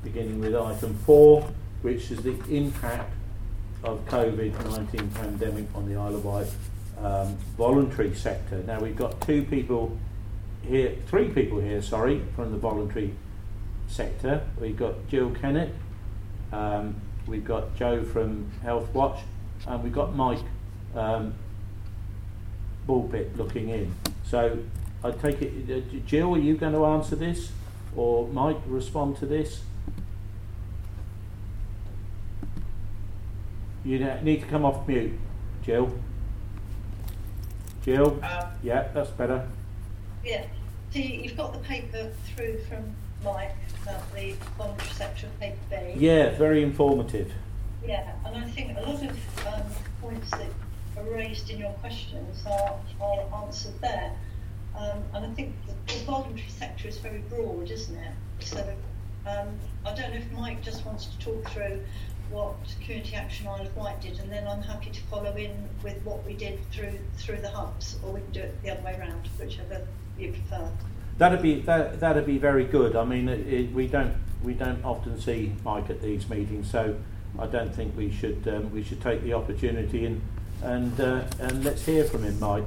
beginning with item 4, which is the impact of COVID-19 pandemic on the Isle of Wight voluntary sector. Now we've got three people here, from the voluntary sector. We've got Jill Kennett, we've got Joe from Health Watch, and we've got Mike Bullpit looking in. So I take it, Jill, are you going to answer this, or Mike respond to this? You need to come off mute, Jill. Jill? Yeah, that's better. Yeah, so you've got the paper through from Mike about the voluntary sector of paper B. Yeah, very informative. Yeah, and I think a lot of points that are raised in your questions are answered there. And I think the voluntary sector is very broad, isn't it? So I don't know if Mike just wants to talk through what Community Action Isle of Wight did, and then I'm happy to follow in with what we did through the hubs, or we can do it the other way around, whichever you prefer. That'd be very good. I mean, we don't often see Mike at these meetings, so I don't think we should take the opportunity and let's hear from him, Mike.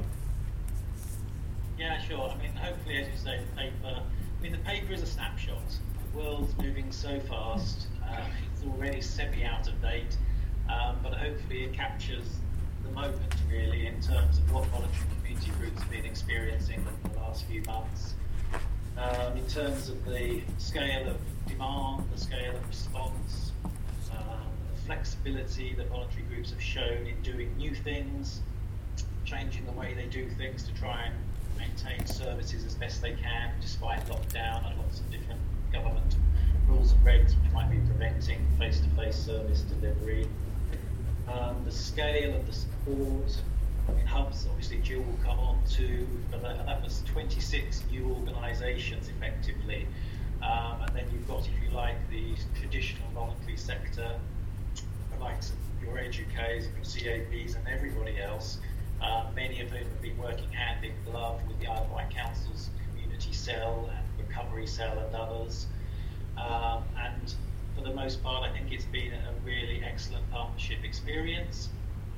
Yeah, sure. I mean, hopefully, as you say, the paper is a snapshot. The world's moving so fast. It's already semi-out of date, but hopefully it captures the moment, really, in terms of what voluntary community groups have been experiencing in the last few months. In terms of the scale of demand, the scale of response, the flexibility that voluntary groups have shown in doing new things, changing the way they do things to try and maintain services as best they can, despite lockdown and lots of different government rules and regs which might be preventing face-to-face service delivery. The scale of the support, hubs, obviously Jill will come on to, but that was 26 new organisations effectively. And then you've got, if you like, the traditional voluntary sector, the likes of your EDUCAs, your CAPs and everybody else, many of whom have been working hand in glove with the Isle of Wight Council's community cell and recovery cell and others. And for the most part, I think it's been a really excellent partnership experience.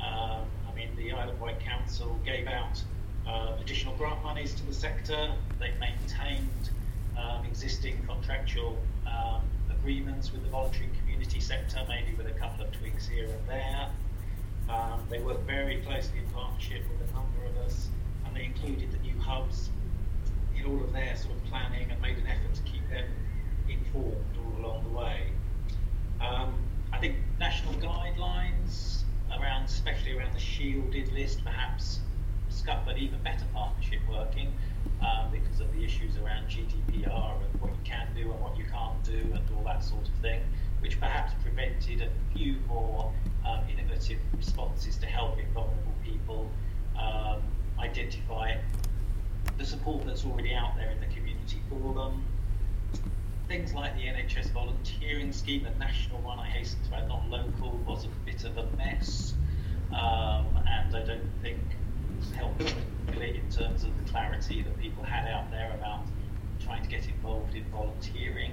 The Isle of Wight Council gave out additional grant monies to the sector. They maintained existing contractual agreements with the voluntary community sector, maybe with a couple of tweaks here and there. They worked very closely in partnership with a number of us, and they included the new hubs in all of their sort of planning and made an effort to keep them informed all along the way. I think national guidelines around, especially around the shielded list, perhaps scuppered even better partnership working because of the issues around GDPR and what you can do and what you can't do and all that sort of thing, which perhaps prevented a few more innovative responses to helping vulnerable people identify the support that's already out there in the community for them. Things like the NHS volunteering scheme, the national one, I hasten to add, not local, was a bit of a mess, and I don't think it was helpful really in terms of the clarity that people had out there about trying to get involved in volunteering.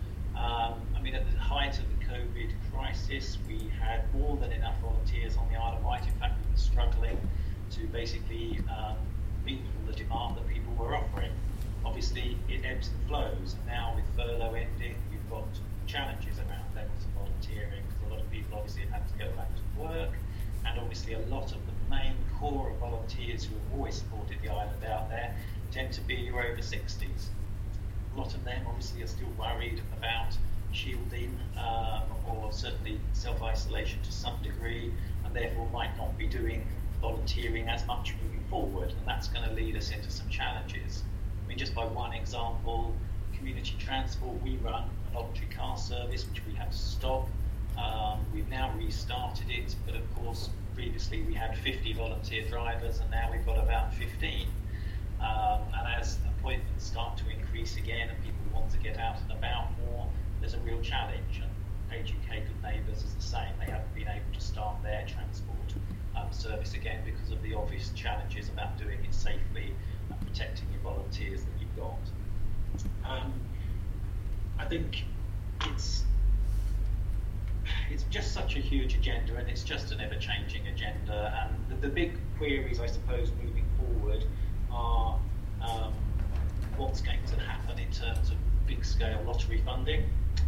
At the height of the COVID crisis, we had more than enough volunteers on the Isle of Wight. In fact, we were struggling to basically meet all the demand that people were offering. Obviously, it ebbs and flows. And now with furlough ending, we've got challenges around levels of volunteering, because a lot of people obviously have had to go back to work, and obviously a lot of the main core of volunteers who have always supported the island out there tend to be your over 60s. A lot of them obviously are still worried about shielding or certainly self-isolation to some degree, and therefore might not be doing volunteering as much moving forward, and that's going to lead us into some challenges. Just by one example, community transport, we run a voluntary car service which we had to stop. We've now restarted it, but of course previously we had 50 volunteer drivers and now we've got about 15. And as appointments start to increase again and people want to get out and about more, there's a real challenge. And EDUCA Good Neighbours is the same. They haven't been able to start their transport service again because of the obvious challenges about doing it safely and protecting your volunteers that you've got. I think it's it's just such a huge agenda, and it's just an ever-changing agenda. And the big queries, I suppose, moving forward are what's going to happen in terms of big-scale lottery funding.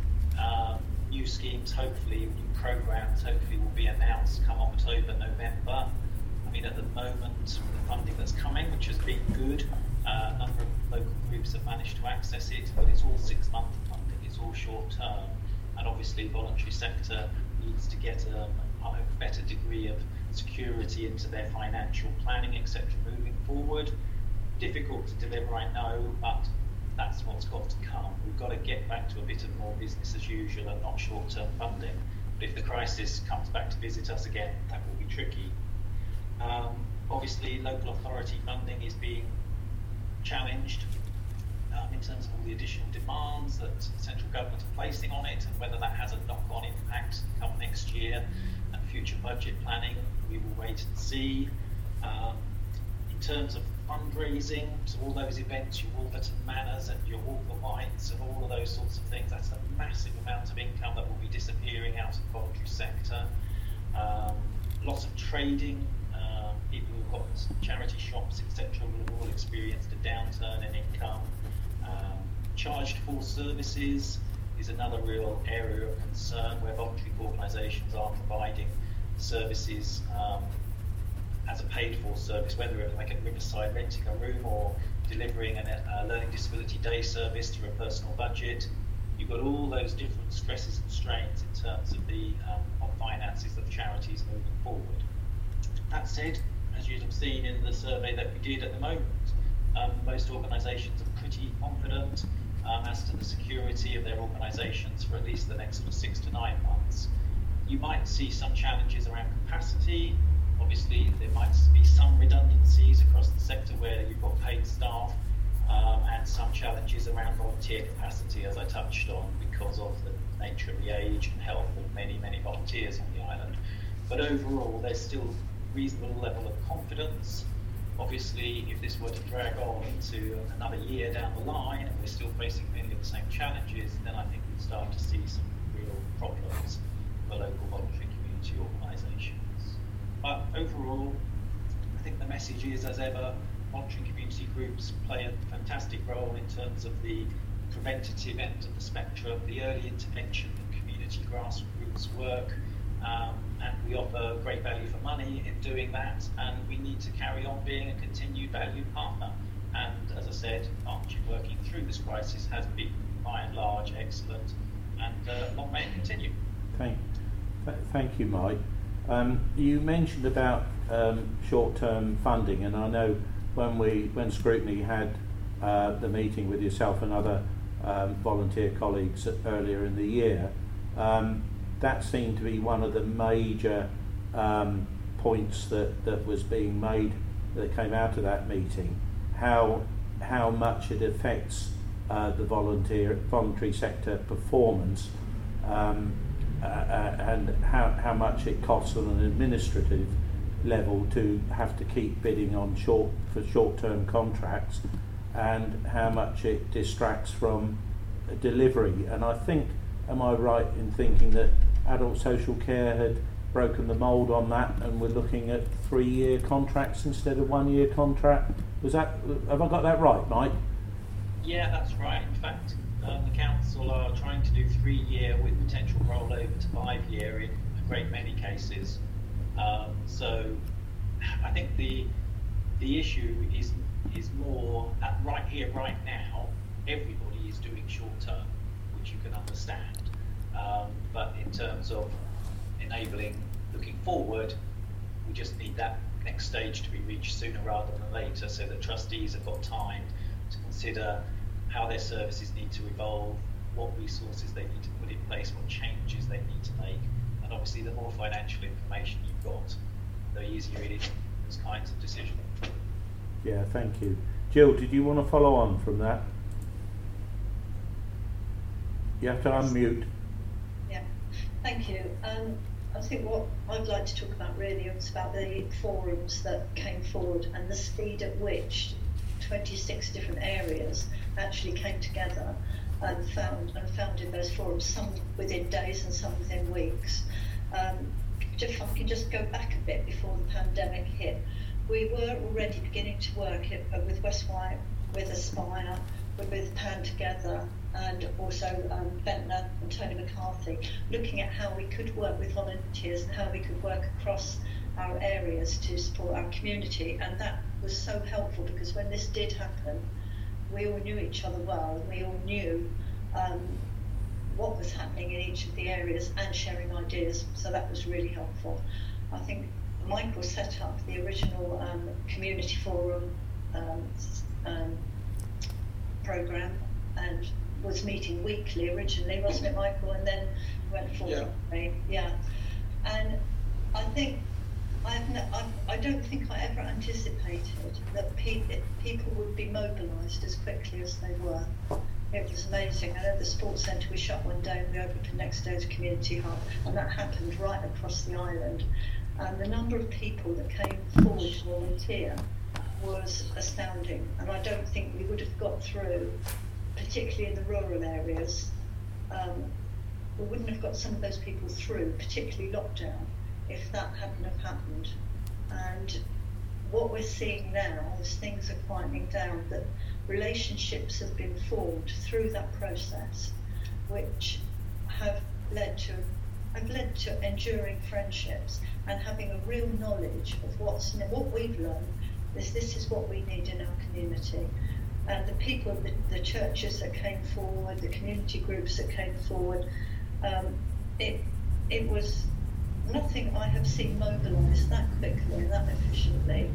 New schemes, hopefully, new programs, hopefully will be announced come October, November. I mean, at the moment, the funding that's coming, which has been good, a number of local groups have managed to access it, but it's all 6-month funding, it's all short-term. And obviously, voluntary sector needs to get a better degree of security into their financial planning, etc., moving forward. Difficult to deliver, I know, but that's what's got to come. We've got to get back to a bit of more business as usual and not short-term funding. But if the crisis comes back to visit us again, that will be tricky. Obviously, local authority funding is being challenged in terms of all the additional demands that central government are placing on it, and whether that has a knock-on impact come next year and future budget planning, we will wait and see. In terms of fundraising, so all those events, your Wolverton Manors and your Walker Whites and all of those sorts of things, that's a massive amount of income that will be disappearing out of the voluntary sector. Lots of trading, people who've got charity shops, etc., will have all experienced a downturn in income. Charged for services is another real area of concern, where voluntary organisations are providing services as a paid-for service, whether it's like at Riverside renting a room or delivering a learning disability day service through a personal budget. You've got all those different stresses and strains in terms of the finances of charities moving forward. That said, as you've seen in the survey that we did at the moment, most organisations are pretty confident as to the security of their organisations for at least the next 6 to 9 months. You might see some challenges around capacity. Obviously, there might be some redundancies across the sector where you've got paid staff, and some challenges around volunteer capacity, as I touched on, because of the nature of the age and health of many, many volunteers on the island. But overall, there's still a reasonable level of confidence. Obviously, if this were to drag on into another year down the line and we're still facing many of the same challenges, then I think we'd start to see some real problems for local voluntary community organisations. But overall, I think the message is, as ever, voluntary community groups play a fantastic role in terms of the preventative end of the spectrum, the early intervention and community grassroots work, and we offer great value for money in doing that, and we need to carry on being a continued valued partner. And as I said, partnership working through this crisis has been, by and large, excellent, and long may it continue. Thank you, Mike. You mentioned about short-term funding, and I know when Scrutiny had the meeting with yourself and other volunteer colleagues earlier in the year, that seemed to be one of the major points that was being made, that came out of that meeting, how much it affects the voluntary sector performance, and how much it costs on an administrative level to have to keep bidding on short-term contracts, and how much it distracts from delivery. And I think, am I right in thinking that Adult Social Care had broken the mould on that, and we're looking at 3-year contracts instead of 1-year contract? Have I got that right, Mike? Yeah, that's right. In fact, the council are trying to do 3-year with potential rollover to 5-year in a great many cases. So I think the issue is more at right here, right now. Everybody is doing short term, which you can understand. But in terms of enabling looking forward, we just need that next stage to be reached sooner rather than later, so that trustees have got time to consider how their services need to evolve, what resources they need to put in place, what changes they need to make. And obviously, the more financial information you've got, the easier it is to make those kinds of decisions. Yeah, thank you. Jill, did you want to follow on from that? You have to unmute. Yeah, thank you. I think what I'd like to talk about really is about the forums that came forward and the speed at which 26 different areas actually came together. and founded those forums, some within days and some within weeks. If I can just go back a bit before the pandemic hit, we were already beginning to work with West White, with Aspire, with Pan Together, and also Ventnor and Tony McCarthy, looking at how we could work with volunteers and how we could work across our areas to support our community. And that was so helpful, because when this did happen, we all knew each other well, and we all knew what was happening in each of the areas and sharing ideas, so that was really helpful. I think Michael set up the original community forum program and was meeting weekly originally, wasn't it, Michael? And then went forward. Yeah. And I think I don't think I ever anticipated that people would be mobilised as quickly as they were. It was amazing. I know the sports centre was shut one day and we opened the next day as a community hub, and that happened right across the island. And the number of people that came forward to volunteer was astounding. And I don't think we would have got through, particularly in the rural areas, we wouldn't have got some of those people through, particularly lockdown, if that hadn't have happened. And what we're seeing now, as things are quieting down, that relationships have been formed through that process, which have led to enduring friendships and having a real knowledge of what we've learned is this is what we need in our community. And the people, the churches that came forward, the community groups that came forward, it was nothing I have seen mobilised that quickly and that efficiently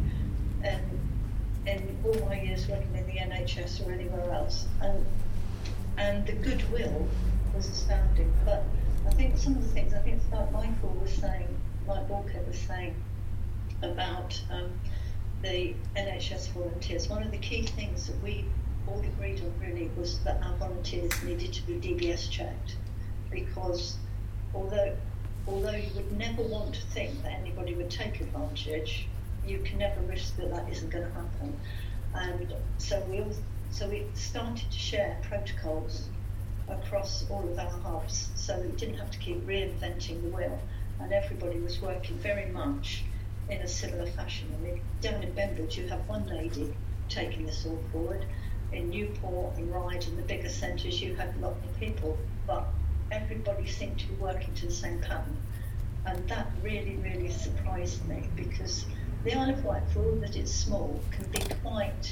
in all my years working in the NHS or anywhere else. And the goodwill was astounding. But I think some of the things, I think it's like Mike Walker was saying about the NHS volunteers. One of the key things that we all agreed on really was that our volunteers needed to be DBS checked, because although you would never want to think that anybody would take advantage, you can never risk that isn't going to happen. And so we started to share protocols across all of our hubs, so we didn't have to keep reinventing the wheel, and everybody was working very much in a similar fashion. I mean, down in Benbridge you have one lady taking this all forward. In Newport and Ryde and the bigger centres you had a lot of people, but everybody seemed to be working to the same pattern. And that really, really surprised me, because the Isle of Wight, for all that it's small, can be quite,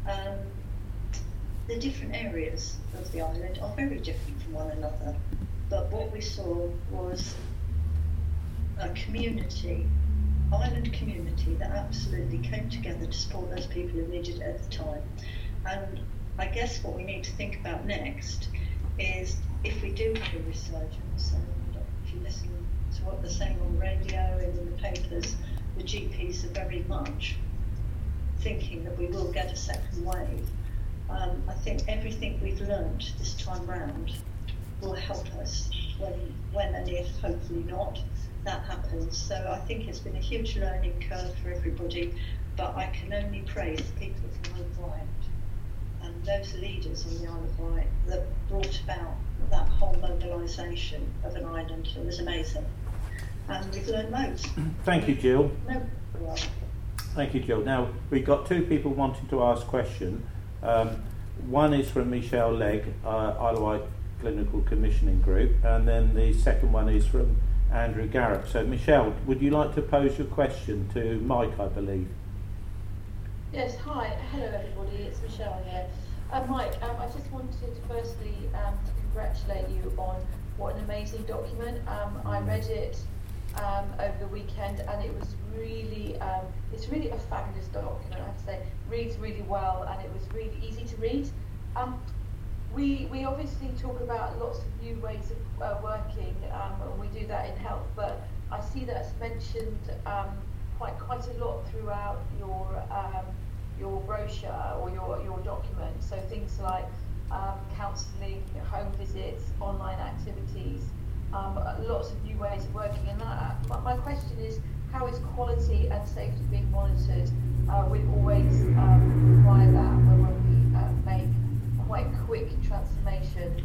the different areas of the island are very different from one another. But what we saw was a community, island community, that absolutely came together to support those people who needed it at the time. And I guess what we need to think about next is, if we do have a resurgence, and if you listen to what they're saying on radio and in the papers, the GPs are very much thinking that we will get a second wave. I think everything we've learned this time round will help us when and if, hopefully not, that happens. So I think it's been a huge learning curve for everybody, but I can only praise the people of the Isle of Wight and those leaders on the Isle of Wight that brought about that whole mobilisation of an island. It was amazing. And we've learned loads. Thank you, Jill. No, well. Thank you, Jill. Now, we've got two people wanting to ask questions. One is from Michelle Legg, Isle of Wight Clinical Commissioning Group, and then the second one is from Andrew Garrett. So, Michelle, would you like to pose your question to Mike, I believe? Yes, hi. Hello, everybody. It's Michelle here. Mike, I just wanted firstly to congratulate you on what an amazing document. I read it over the weekend, and it was really, it's really a fabulous document, I have to say. Reads really well, and it was really easy to read. We obviously talk about lots of new ways of working, and we do that in health, but I see that it's mentioned quite a lot throughout your brochure or your document. So things like counselling, home visits, online activities, lots of new ways of working. And my question is, how is quality and safety being monitored? We always require that when we make quite quick transformation question.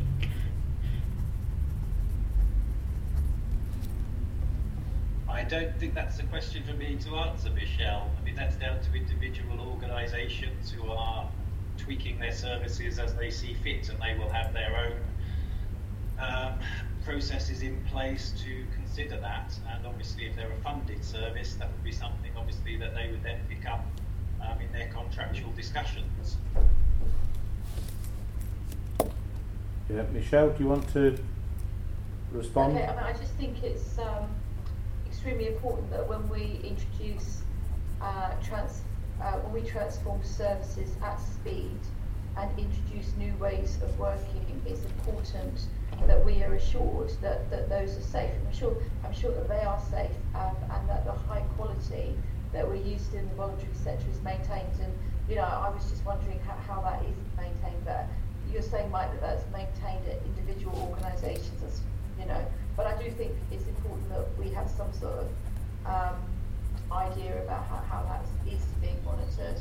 I don't think that's a question for me to answer, Michelle. I mean, that's down to individual organisations who are tweaking their services as they see fit, and they will have their own processes in place to consider that. And obviously, if they're a funded service, that would be something obviously that they would then pick up in their contractual discussions. Yeah, Michelle, do you want to respond? Okay, I mean, I just think it's extremely important that when we introduce when we transform services at speed and introduce new ways of working, it's important that we are assured that those are safe. I'm sure that they are safe, and that the high quality that we're used to in the voluntary sector is maintained. And I was just wondering how that is maintained. But you're saying, Mike, that that's maintained at individual organisations, But I do think it's important that we have some sort of idea about how that is being monitored.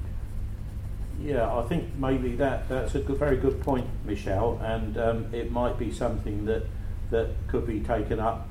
Yeah, I think maybe that's a very good point, Michelle, and it might be something that could be taken up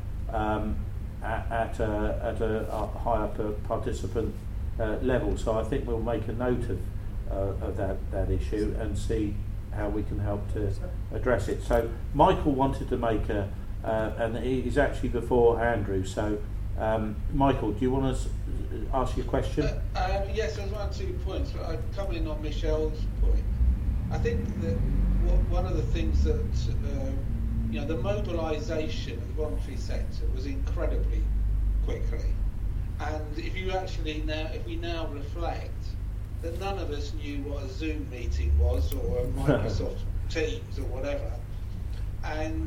at a higher participant level. So I think we'll make a note of that issue and see how we can help to address it. So Michael wanted to make and he's actually before Andrew. So Michael, do you want to ask your question? Yes, there's 2 points. Coming in on Michelle's point, I think that one of the things that the mobilisation of the voluntary sector was incredibly quickly, and if we now reflect that none of us knew what a Zoom meeting was or a Microsoft Teams or whatever, and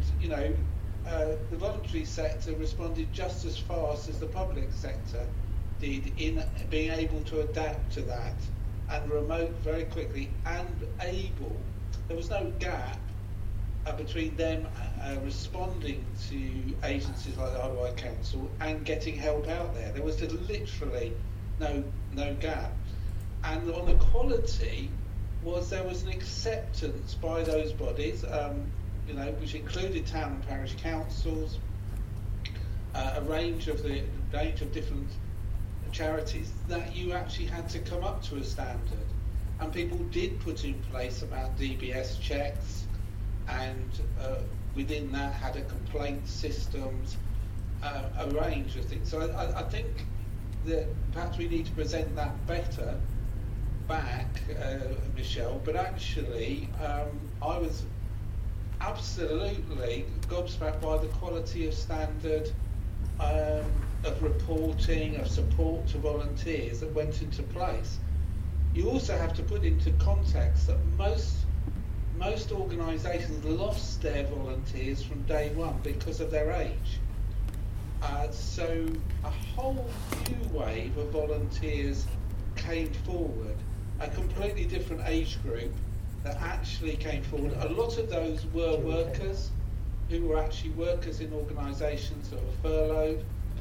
the voluntary sector responded just as fast as the public sector did in being able to adapt to that and remote very quickly and able. There was no gap between them responding to agencies like the Isle of Wight Council and getting help out there. There was literally no gap. And on the quality there was an acceptance by those bodies, which included town and parish councils, a range of different charities, that you actually had to come up to a standard, and people did put in place about DBS checks, and within that had a complaint systems, a range of things. So I think that perhaps we need to present that better back, Michelle. But actually, I was absolutely gobsmacked by the quality of standard of reporting, of support to volunteers that went into place. You also have to put into context that most organisations lost their volunteers from day one because of their age. So a whole new wave of volunteers came forward, a completely different age group that actually came forward. A lot of those were workers who were actually workers in organisations that were furloughed,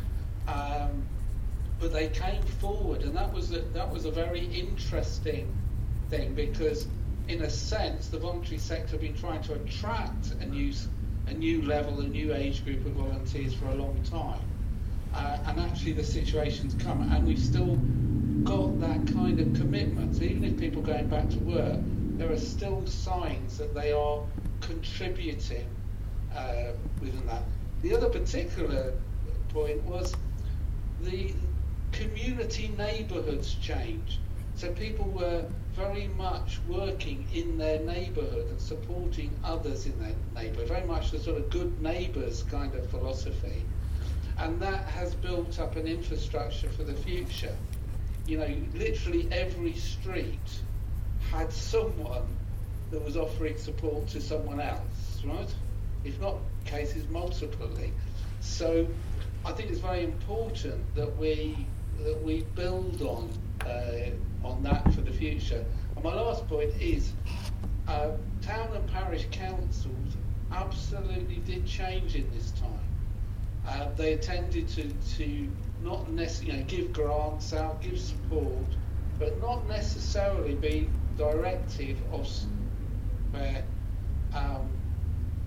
but they came forward, and that was a very interesting thing, because in a sense the voluntary sector have been trying to attract a new level, a new age group of volunteers for a long time, and actually the situation's come, and we've still got that kind of commitment. So even if people are going back to work, there are still signs that they are contributing within that. The other particular point was the community neighbourhoods changed. So people were very much working in their neighbourhood and supporting others in their neighbourhood, very much the sort of good neighbours kind of philosophy. And that has built up an infrastructure for the future. Literally every street had someone that was offering support to someone else, right? If not cases, multiply. So I think it's very important that we build on that for the future. And my last point is town and parish councils absolutely did change in this time. They tended to not necessarily give grants out, give support, but not necessarily be directive of where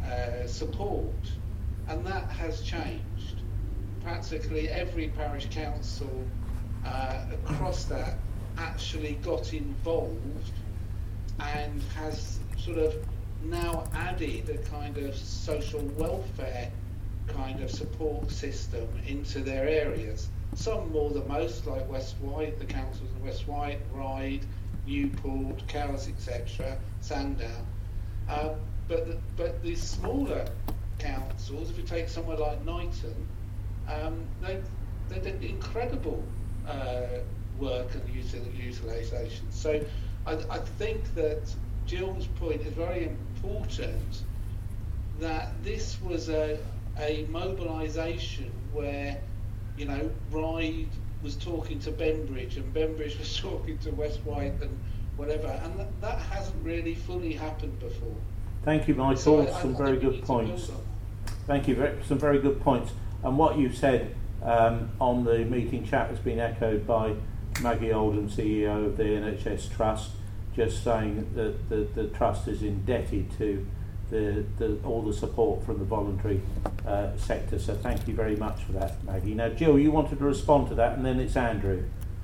support, and that has changed. Practically every parish council across that actually got involved and has sort of now added a kind of social welfare kind of support system into their areas. Some more than most, like West White, the councils of West White, Ryde, Newport, Cowes, etc., Sandown. But these smaller councils, if you take somewhere like Knighton, they did incredible work and utilisation. So I think that Jill's point is very important, that this was a mobilisation where, you know, Ryde was talking to Benbridge and Benbridge was talking to West White and whatever, and that hasn't really fully happened before. Thank you, Michael. So some very good points. Thank you. Some very good points. And what you said on the meeting chat has been echoed by Maggie Oldham, CEO of the NHS Trust, just saying that the Trust is indebted to all the support from the voluntary sector. So thank you very much for that, Maggie. Now, Jill, you wanted to respond to that, and then it's Andrew.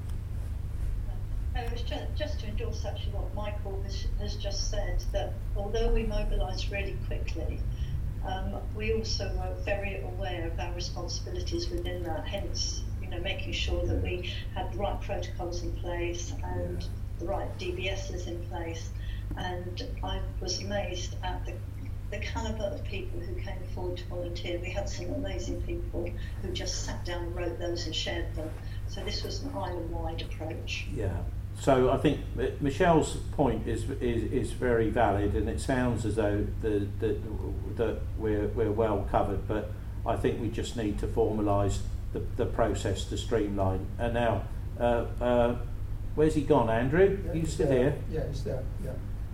It was just to endorse actually what Michael has just said, that although we mobilised really quickly, we also were very aware of our responsibilities within that, hence, you know, making sure that we had the right protocols in place and the right DBSs in place. And I was amazed at the calibre of people who came forward to volunteer. We had some amazing people who just sat down and wrote those and shared them. So this was an island-wide approach. Yeah. So I think Michelle's point is very valid, and it sounds as though that we're well covered. But I think we just need to formalise the process to streamline. And now, where's he gone, Andrew? Yeah, you still here? Yeah, he's there. Yeah.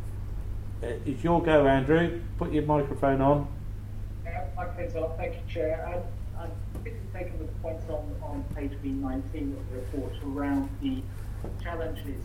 It's your go, Andrew. Put your microphone on. Okay, so thank you, Chair. I'm particularly taken with the points on page B19 of the report around the challenges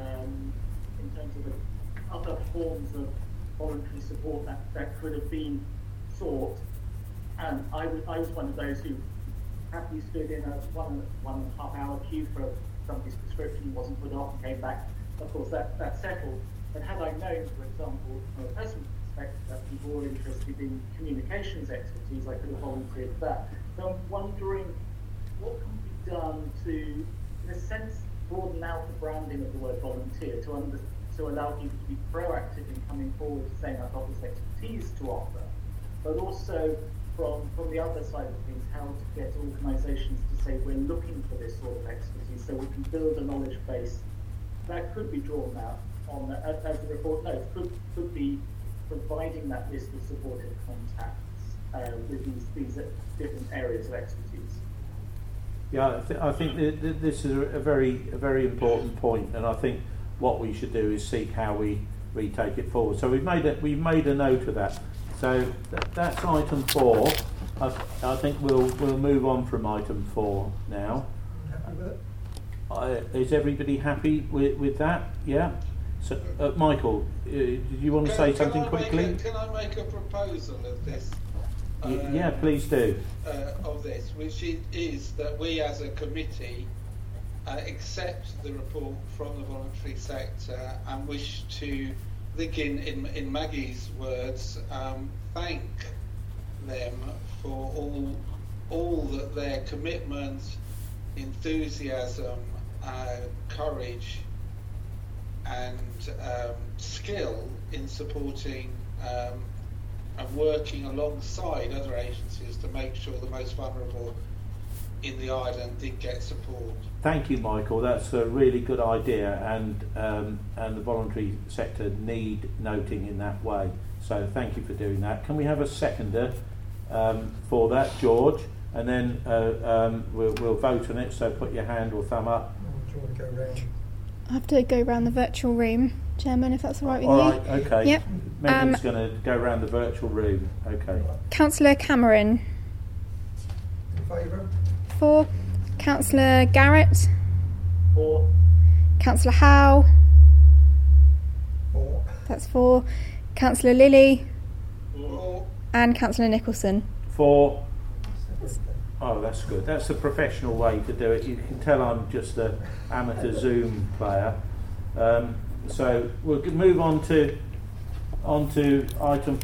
in terms of the other forms of voluntary support that could have been sought. And I was one of those who happily stood in a 1.5 hour queue for somebody's prescription, wasn't put off, and came back. Of course, that settled. But had I known, for example, from a personal perspective, that people were interested in communications expertise, I could have volunteered for that. So I'm wondering what can be done to, in a sense, broaden out the branding of the word volunteer, to allow people to be proactive in coming forward to saying, I've got this expertise to offer, but also from the other side of things, how to get organisations to say, we're looking for this sort of expertise, so we can build a knowledge base that could be drawn out on, as the report notes, could be providing that list of supportive contacts with these different areas of expertise. Yeah, I think this is a very important point, and I think what we should do is seek how we take it forward. So we've made a note of that. So that's item 4. I think we'll move on from item 4 now. Happy with it? Is everybody happy with that? Yeah. So Michael, did you want to say something quickly? Can I make a proposal of this? Yeah, please do. Of this, which is that we as a committee accept the report from the voluntary sector and wish to, I think in Maggie's words, thank them for all that their commitment, enthusiasm, courage and skill in supporting and working alongside other agencies to make sure the most vulnerable in the island did get support. Thank you, Michael. That's a really good idea, and the voluntary sector need noting in that way. So thank you for doing that. Can we have a seconder for that, George? And then we'll vote on it. So put your hand or thumb up. Do you want to go round? I have to go around the virtual room, Chairman, if that's all right with you. All right, okay. Yep. Megan's going to go around the virtual room. Okay. Councillor Cameron. In favour? 4. Councillor Garrett. 4. Councillor Howe. 4. That's 4. Councillor Lilly. 4. and Councillor Nicholson. For... Oh, that's good. That's the professional way to do it. You can tell I'm just an amateur Zoom player. So we'll move on to item